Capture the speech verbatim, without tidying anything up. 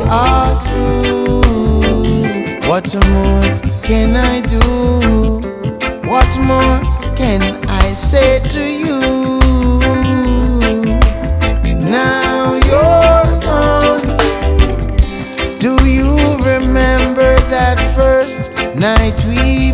are through. What more can I do? What more can I say to you? Now you're gone. Do you remember that first night we